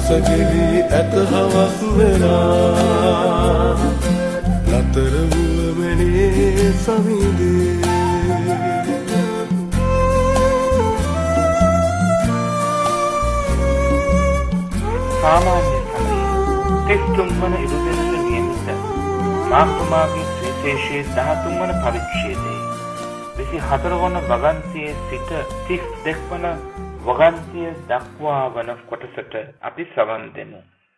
රසගෙවි ඇත හවස් වෙලා ලතර වුවමනේ සවිදේ සාමාන්‍ය සමයේ 33 වන ඉරුදෙනට නියමිත මාර්තුමාගේ විශේෂයේ 13 වන පරිච්ඡේදයේ 24 වන වගන්තියේ සිට 32 වන වගන්තිය දක්වා වන කොටසට අපි සවන් දෙමු.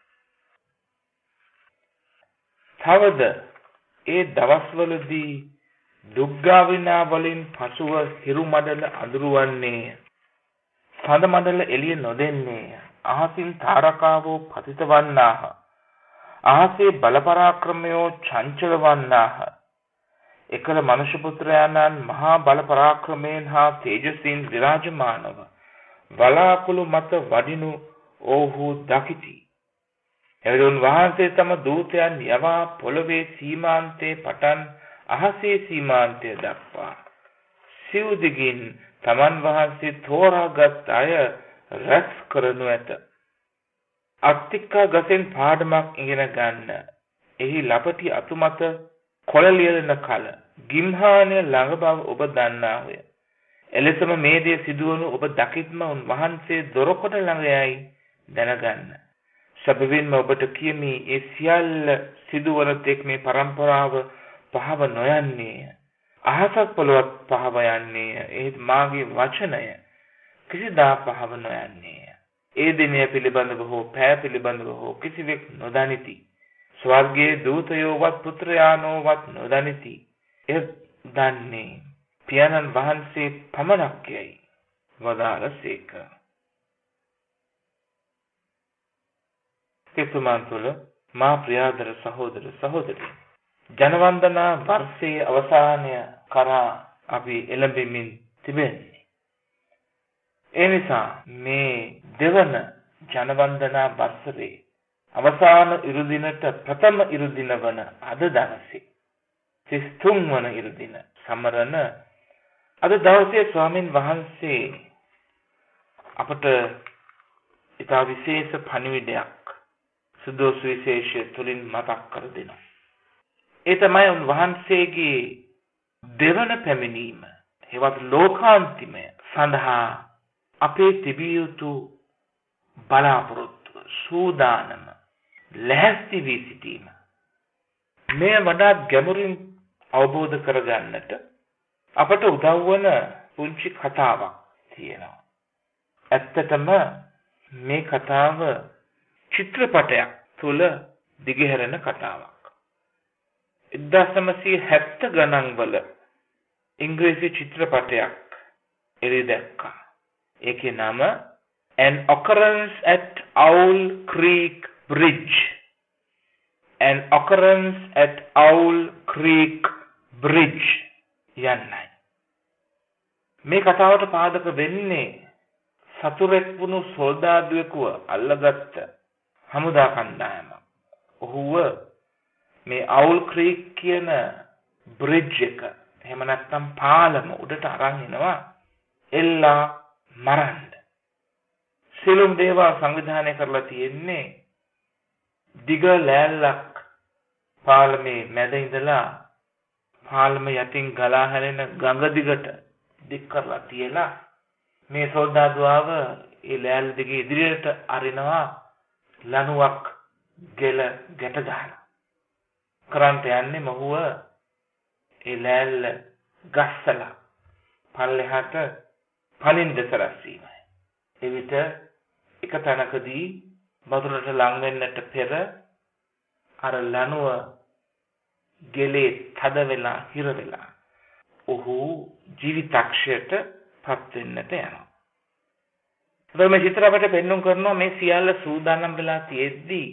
තවද ඒ දවස්වලදී දුක්ගාවිනා වලින් පසුව හිරු මඩල අඳුරවන්නේ සඳ මඩල එළිය නොදෙන්නේ අහසින් තාරකාවෝ පතිත වන්නාහ අහසේ බල පරාක්‍රමයෝ චංචල වන්නාහ එකල මනුෂ්‍ය පුත්‍රයාණන් මහා බල පරාක්‍රමයෙන් හා තේජසින් විරාජමානව වලාකුළු මත වඩිනු ඔවුහු දකිති. එවැදුන් වහන්සේ තම දූතයන් යවා පොළවේ සීමාන්තයේ පටන් අහසේ සීමාන්තය දක්වා සිව් දිගින් තමන් වහන්සේ තෝරාගත් අය රැස් කරනු ඇත. අත්තික්කා ගසෙන් පාඩමක් ඉගෙන ගන්න. එහි ලපටි අතුමත කොළ ලියලන කල ගිම්හානය ළඟ බව ඔබ දන්නාහුය. එලෙසම මේ දේ සිදුවනු ඔබ දකිත්ම උන්වහන්සේ දොරකොඩ ළඟ යයි දැනගන්න. සැබවින්ම ඔබට කියමි ඒ සියල්ල සිදුවන තෙක් මේ පරම්පරාව පහව නොයන්නේය. අහසත් පොළොවත් පහව යන්නේය. ඒත් මාගේ වචනය කිසිදා පහව නොයන්නේය. ඒ දිනය පිළිබඳව හෝ පෑ පිළිබඳව හෝ කිසිවෙක් නොදනිති. ස්වර්ගයේ දූතයෝවත් පුත්‍රයාණෝවත් නොදනිති. එය දන්නේ පියාණන් වහන්සේ පමණක් යයි වදාළසේක. එතුමන් තුළ මා ප්‍රියාදර සහෝදර සහෝදරී ජනවන්දනා වර්ෂයේ අවසානය කරා අපි එළඹෙමින් තිබෙන්නේ. ඒ නිසා මේ දෙවන ජනවන්දනා වර්ෂයේ අවසාන ඉරුදිනට ප්‍රථම ඉරුදින වන අද දවසේ 33 වන ඉරුදින සමරන අද දවසේ ස්වාමින් වහන්සේ අපට ඉතා විශේෂ පණිවිඩයක් සුදෝසු විශේෂය තුලින් මතක් කර දෙනවා. ඒ තමයි උන්වහන්සේගේ දෙවන පැමිණීම හෙවත් ලෝකාන්තිමය සඳහා අපේ තිබිය යුතු බලාපොරොත්තුව සූදානම ලැහැස්ති වී සිටීම මේ වඩාත් ගැඹුරින් අවබෝධ කරගන්නට අපට උදව් වන පුංචි කතාවක් තියෙනවා. ඇත්තටම මේ කතාව චිත්‍රපටයක් තුල දිගහැරෙන කතාවක්. 1970 ගණන් වල ඉංග්‍රීසි චිත්‍රපටයක් එළි දැක්කා. ඒකේ නම An Occurrence at Owl Creek Bridge. An Occurrence at Owl Creek Bridge යන්නයි. මේ කතාවට පාදක වෙන්නේ සතුරෙක් වුණු සොල්දාදුවෙකුව අල්ලගත්ත හමුදා කණ්ඩායමක්. ඔහුව මේ අවුල් ක්‍රීක් කියන බ්‍රිජ් එක එහෙම නැත්නම් පාලම උඩට අරන් එනවා එල්ලා මරන්න. සියලුම දේවල් සංවිධානය කරලා තියෙන්නේ දිග ලෑල්ලක් පාලමේ මැද ඉඳලා පාලම යටින් ගලා හැලෙන ගඟ දිගට දික් කරලා තියලා මේ සොල්දාදුවාව ඒ ලෑල්ල දිගේ ඉදිරියට අරිනවා ලණුවක් ගෙල ගැට ගහලා. කරන්ට යන්නේ මොහුව ඒ ලෑල්ල ගස්සලා පල්ලෙහාට පලින් දෙසරස්සීමයි. එවිට එක තැනකදී වතුරට ලං වෙන්නට පෙර අර ලණුව ගෙලේ තද වෙලා හිර වෙලා ඔහු ජීවිතක්ෂයට පත් වෙන්නට යනවා. ඒත් මේ චිත්‍රපටය පෙන්වන්න කරනවා මේ සියල්ල සූදානම් වෙලා තියෙද්දී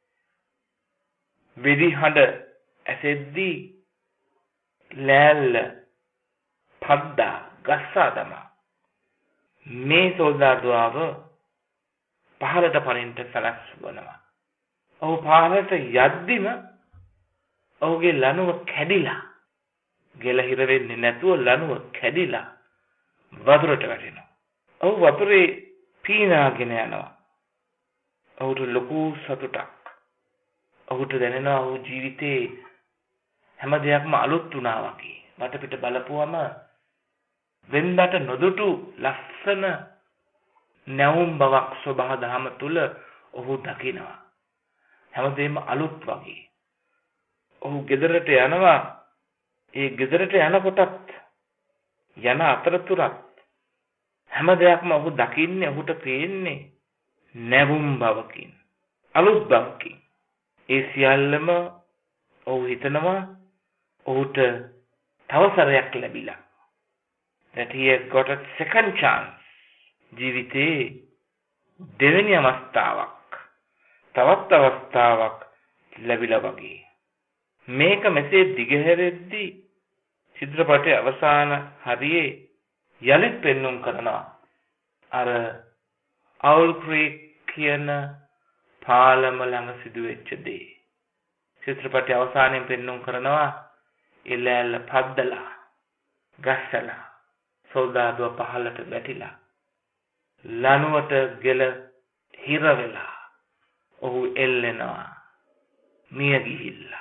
වෙඩි හඬ ඇසෙද්දී ලෑල්ල පද්දා ගස්සා දමා මේ සොල්දාදුවාව පහළට පනින්න සලස්වනවා. ඔහු පහළට යද්දිම ඔහුගේ ලණුව කැඩිලා ගෙල හිර වෙන්නේ නැතුව ලණුව කැඩිලා වතුරට වැටෙනවා. ඔහු වතුරේ පීනාගෙන යනවා. ඔහුට ලොකු සතුටක්. ඔහුට දැනෙනවා ඔහු ජීවිතේ හැම දෙයක්ම අලුත් වුණා වගේ. වටපිට බලපුවම වෙනදට නොදුටු ලස්සන නැවුම් බවක් සබහා දහම තුල ඔහු දකිනවා. හැමදේම අලුත් වගේ. ඔහු ගෙදරට යනවා. ඒ ගෙදරට යනකොටත් යන අතරතුරත් හැම දෙයක්ම ඔහු දකින්නේ, ඔහුට පේන්නේ නැවුම් බවකින්, අලුත් බවකින්. ඒ සියල්ලම ඔහු හිතනවා ඔහුට තව සැරයක් ලැබිලා. that he has got a second chance. ජීවිතේ දෙවෙනි අවස්ථාවක්, තවත් අවස්ථාවක් ලැබිලා වගේ. මේක මෙසේ දිගහැරෙද්දී චිත්‍රපටයේ අවසාන හරියේ යලිත් පෙන්눔 කරනවා අර අවුල් ක්‍රීක් කියන පාලම ළඟ සිදුවෙච්ච දේ. චිත්‍රපටයේ අවසානයේ පෙන්눔 කරනවා ඉලැල්ල පද්දලා ගස්සලා සොල්දාදුව පහළට වැටිලා ලනුවට ගෙල හිර වෙලා ඔහු එල්ලෙනවා මිය ගිහිල්ලා.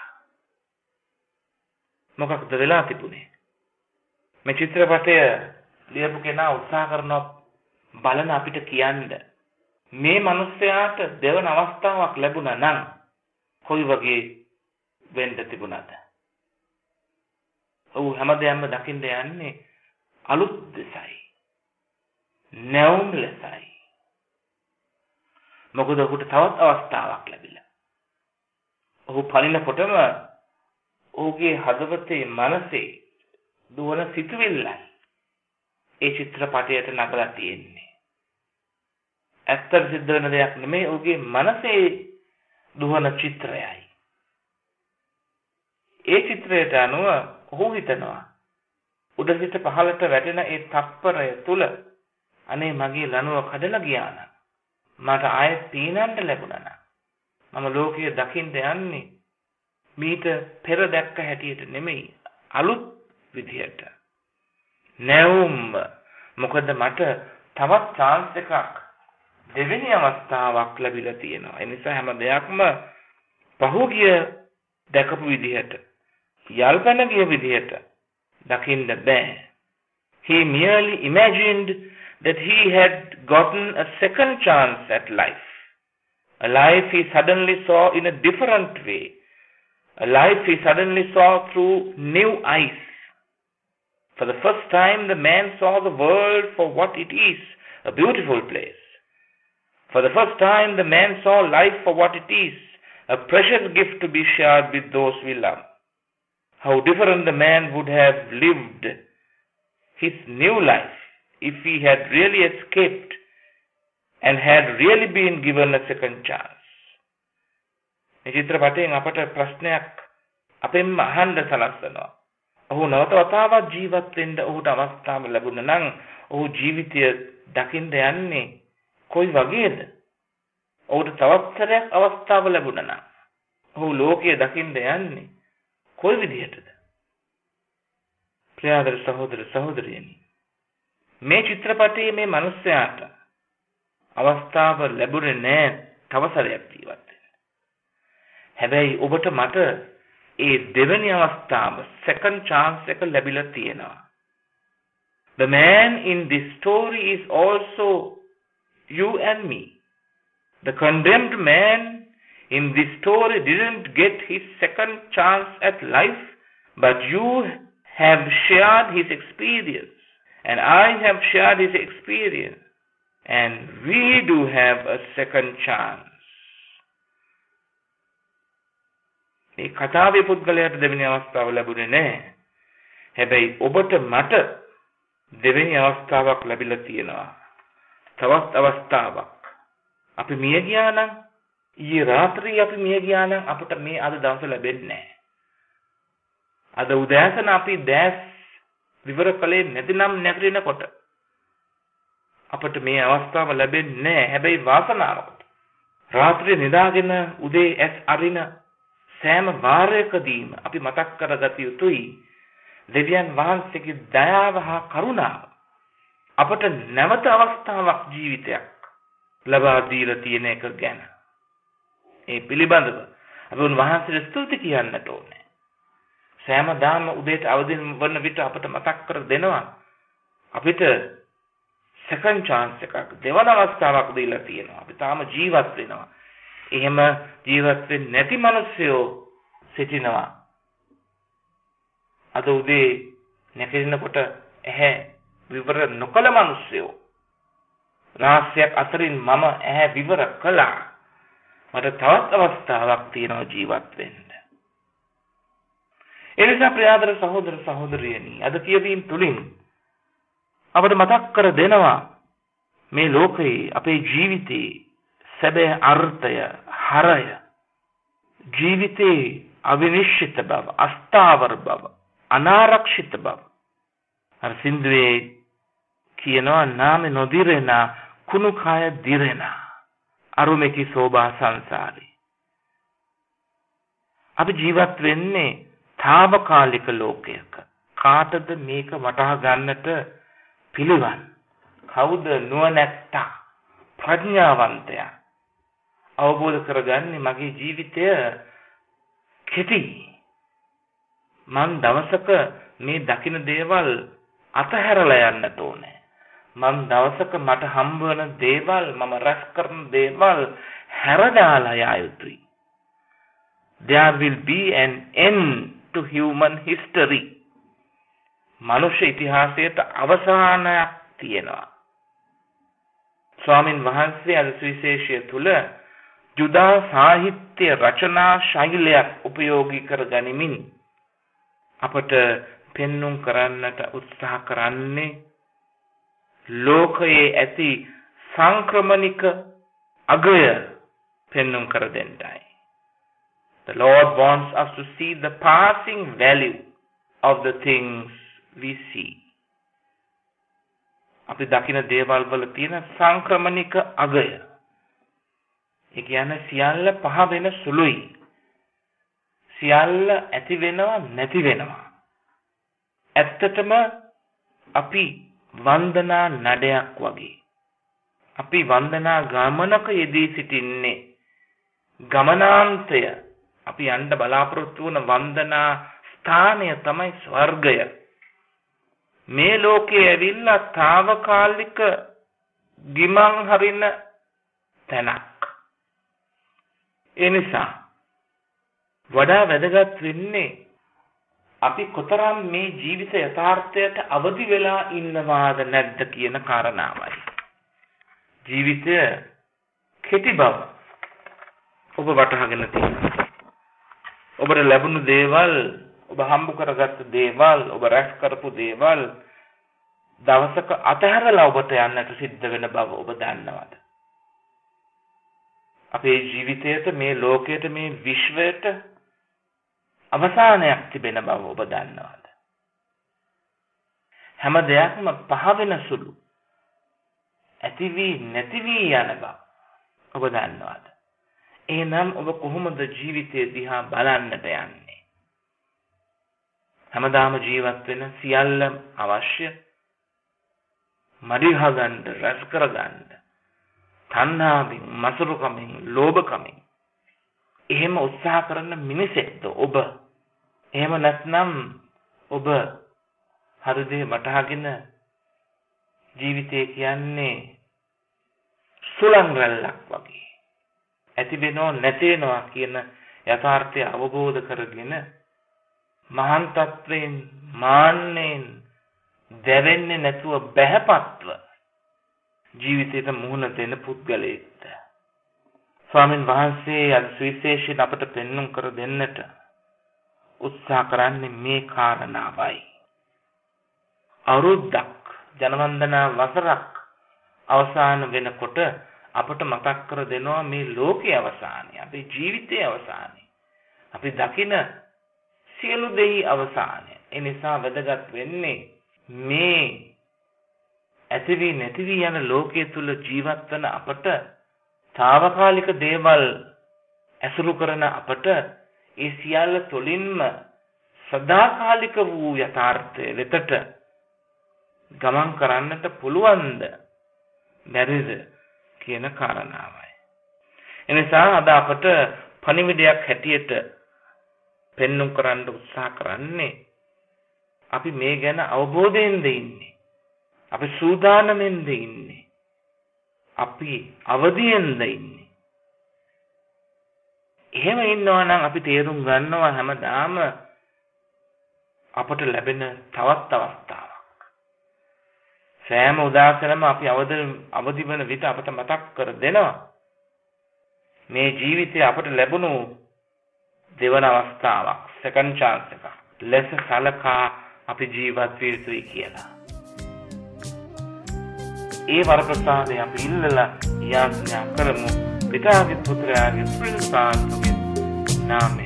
මොකක්ද වෙලා තිබුණේ? මේ චිත්‍රපටය ලියපු කෙනා උත්සාහ කරනවා බලන අපිට කියන්න මේ මිනිස්යාට දෙවන අවස්ථාවක් ලැබුණා නම් කොයි වගේ වෙන්න තිබුණාද? ඔහු හැමදේම දකින්න යන්නේ අලුත් දෙසයි, නැවුම් ලෙසයි. මොකද ඔහුට තවත් අවස්ථාවක් ලැබිලා. ඔහු පලිනකොටම ඔහුගේ හදවතේ මනසේ දුවන සිතුවිල්ලයි ඒ චිත්‍රපටයට නගලා තියෙන්නේ. ඇත්තට සිද්ධ වෙන දෙයක් නෙමෙයි, ඔහුගේ මනසේ දුවන චිත්‍රයයි. ඒ චිත්‍රයට අනුව ඔහු හිතනවා උඩ සිට පහළට වැටෙන ඒ තප්පරය තුල අනේ මගේ ලනුව කඩලා ගියා නම්, මට ආයෙත් පීනන්න ලැබුණා නම්, මම ලෝකයේ දකින්න යන්නේ මීට පෙර දැක්ක හැටියට නෙමෙයි, අලුත් විදියට. නැවුම්. මොකද මට තවත් chance එකක්, දෙවෙනි අවස්ථාවක් ලැබිලා තියෙනවා. ඒ නිසා හැම දෙයක්ම පහුගිය දැකපු විදිහට, යල්පන ගිය විදිහට දකින්න බෑ. He merely imagined that he had gotten a second chance at life. A life he suddenly saw in a different way. A life he suddenly saw through new eyes. For the first time, the man saw the world for what it is, a beautiful place. For the first time, the man saw life for what it is, a precious gift to be shared with those we love. How different the man would have lived his new life if he had really escaped and had really been given a second chance. මේ චිත්‍රපටයෙන් අපට ප්‍රශ්නයක් අපෙන්ම අහන්න සලස්වනවා. ඔහු නැවත වතාවක් ජීවත් වෙන්න ඔහුට අවස්ථාව ලැබුණා නම් ඔහු ජීවිතය දකින්න යන්නේ කොයි වගේද? ඔහුට තවත් සැරයක් අවස්ථාව ලැබුණා නම් ඔහු ලෝකය දකින්න යන්නේ කොයි විදිහටද? ප්‍රියාදර සහෝදර සහෝදරියනි, මේ චිත්‍රපටයේ මේ මිනිස්යාට අවස්ථාව ලැබුණේ නැහැ තව සැරයක් ජීවත් වෙන්න. හැබැයි ඔබට මට ඒ දෙවෙනි අවස්ථාව, second chance එක ලැබිලා තියෙනවා. The man in this story is also you and me. The condemned man in this story didn't get his second chance at life, but you have shared his experience, and I have shared his experience, and we do have a second chance. මේ කතාවේ පුද්ගලයාට දෙවෙනි අවස්ථාව ලැබුණේ නැහැ. හැබැයි ඔබට මට දෙවෙනි අවස්ථාවක් ලැබිලා තියෙනවා. තවත් අවස්ථාවක්. අපි මිය ගියා නම්, ඊයේ රාත්‍රියේ අපි මිය ගියා නම් අපිට මේ අද දවස ලැබෙන්නේ නැහැ. අද උදෑසන අපි දැස් විවර කලේ නැතිනම් නැගිටිනකොට අපිට මේ අවස්ථාව ලැබෙන්නේ නැහැ. හැබැයි වාසනාවකට රාත්‍රියේ නිදාගෙන උදේ ඇස් අරින සෑම වාරයකදීම අපි මතක් කරගත යුතුයි දෙවියන් වහන්සේගේ දයාව හා කරුණාව අපට නැවත අවස්ථාවක් ජීවිතයක් ලබා දීලා තියෙන එක ගැන. ඒ පිළිබඳව අපි උන්වහන්සේට ස්තුති කියන්නට ඕනේ. සෑමදාම උදේට අවදි වන විට අපට මතක් කර දෙනවා අපිට second chance එකක් දෙවන අවස්ථාවක් දීලා තියෙනවා. අපි තාම ජීවත් වෙනවා. එහෙම ජීවත් වෙන්නේ නැති මිනිස්සුયો සිටිනවා. අද උදේ නැගිටිනකොට ඇහැ විවර නොකළ මිනිස්සුયો රාශියක් අතරින් මම ඇහැ විවර කළා. මට තවත් අවස්ථාවක් තියෙනවා ජීවත් වෙන්න. එනිසා ප්‍රියාදර සහෝදර සහෝදරියනි අද කියවීම තුලින් අපට මතක් කර දෙනවා මේ ලෝකයේ අපේ ජීවිතේ සැබෑ අර්ථය හරය ජීවිතේ අවිනිශ්චිත බව අස්ථාවර බව අනාරක්ෂිත බව අර සින්දුවේ කියනවා නාමෙ නොදිරෙන කුණු කය දිරෙන අරුමෙකි සෝභා සංසාරේ අපි ජීවත් වෙන්නේ తాවකාලික ලෝකයක කාටද මේක වටහා ගන්නට පිළිවන් කවුද නුවණැත්තා ප්‍රඥාවන්තයා අවබෝධ කරගන්නේ මගේ ජීවිතය කෙටි මං දවසක මේ දකින දේවල් අතහැරලා යන්නට ඕනේ මං දවසක මට හම්බ වෙන දේවල් මම රැස් කරන දේවල් හැරදාලා යා යුතුයි there will be an end to human history මනුෂ්‍ය ඉතිහාසයට අවසානයක් තියෙනවා ස්වාමින් වහන්සේ අද සුවිශේෂය තුල ජුදා සාහිත්‍ය රචනා ශෛලියක් උපයෝගී කර ගනිමින් අපට පෙන්눔 කරන්නට උත්සාහ කරන්නේ ලෝකයේ ඇති සංක්‍රමණික අගය පෙන්눔 කර දෙන්නයි. The Lord wants us to see the passing value of the things we see. අපි දකින දේවල් වල තියෙන සංක්‍රමණික අගය. ඒ කියන්නේ සියල්ල පහ වෙන සුළුයි. සියල්ල ඇති වෙනවා නැති වෙනවා. ඇත්තටම අපි වන්දනා නඩයක් වගේ. අපි වන්දනා ගමනක යෙදී සිටින්නේ. ගමනාන්තය අපි යන්න බලාපොරොත්තු වන වන්දනා ස්ථානය තමයි ස්වර්ගය. මේ ලෝකයේ ඇවිල්ලා తాවකාලික ගිමන් හරින තැනක්. ඒ නිසා වඩා වැදගත් වෙන්නේ අපි කොතරම් මේ ජීවිත යථාර්ථයට අවදි වෙලා ඉන්නවාද නැද්ද කියන කාරණාවයි. ජීවිතය කෙටි බව ඔබ වටහාගෙන තියෙනවා. ඔබට ලැබුණු දේවල් ඔබ හම්බ කරගත්ත දේවල් ඔබ රැස් කරපු දේවල් දවසක අතහැරලා ඔබට යන්නට සිද්ධ වෙන බව ඔබ දන්නවද? අපේ ජීවිතයට මේ ලෝකයට මේ විශ්වයට අවසානයක් තිබෙන බව ඔබ දන්නවද? හැම දෙයක්ම පහ වෙන සුළු ඇති වී නැති වී යන බව ඔබ දන්නවද? එහෙනම් ඔබ කොහොමද ජීවිතය දිහා බලන්නට යන්නේ? හැමදාම ජීවත් වෙන සියල්ල අවශ්‍ය මඩි හගන්න රැස් කරගන්න තණ්හාවෙන් මසුරුකමින් ලෝභකමින් එහෙම උත්සාහ කරන මිනිසෙක්ද ඔබ? එහෙම නැත්නම් ඔබ හරිදේ වටහාගෙන ජීවිතය කියන්නේ සුළං රැල්ලක් වගේ ඇති වෙනව නැති වෙනවා කියන යථාර්ථය අවබෝධ කරගෙන මහාන් තත්වයෙන් මාන්නෙන් දැවෙන්නේ නැතුව බැහැපත්ව ජීවිතයට මුහුණ දෙන පුද්ගලයෙක්ද? ස්වාමින් වහන්සේ අද සුවිශේෂයෙන් අපට පෙන්눔 කර දෙන්නට උත්සාහ කරන්නේ මේ කාරණාවයි. අවුරුද්දක් ජනවන්දනා වසරක් අවසන් වෙනකොට අපට මතක් කර දෙනවා මේ ලෝකයේ අවසානය, අපේ ජීවිතයේ අවසානය, අපි දකින සියලු දෙහි අවසානය. ඒ නිසා වැදගත් වෙන්නේ මේ ඇතිවි නැතිවි යන ලෝකයේ තුල ජීවත් වන අපට తాවකාලික දේවල් ඇසුරු කරන අපට ඒ සියල්ල තුළින්ම සදාකාලික වූ යථාර්ථය වෙතට ගමන් කරන්නට පුළුවන්ද බැරිද කියන කාරණාවයි. එනිසා අද අපට පණිවිඩයක් හැටියට පෙන්눔 කරන්න උත්සාහ කරන්නේ අපි මේ ගැන අවබෝධයෙන්ද ඉන්නේ. අපි සූදානම්ෙන්ද ඉන්නේ. අපි අවදියෙන්ද ඉන්නේ. එහෙම ඉන්නවා නම් අපි තේරුම් ගන්නවා හැමදාම අපට ලැබෙන තවත් අවස්ථාවක්. සෑම උදාසනම අපි අවදි වෙන විට අපට මතක් කර දෙනවා. මේ ජීවිතය අපට ලැබුණු දෙවන අවස්ථාවක්, second chance එකක්. ලෙස සලකා අපි ජීවත් විය යුතුයි කියලා. ඒ වරප්‍රසාදය අපි ඉල්ලලා යාඥා කරමු. පිතාගේ පුත්‍රයාගේ ප්‍රසාදයේ නාමයෙන්.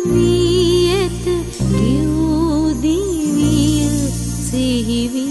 වී ඇත කිව් දිවිය සිහිවි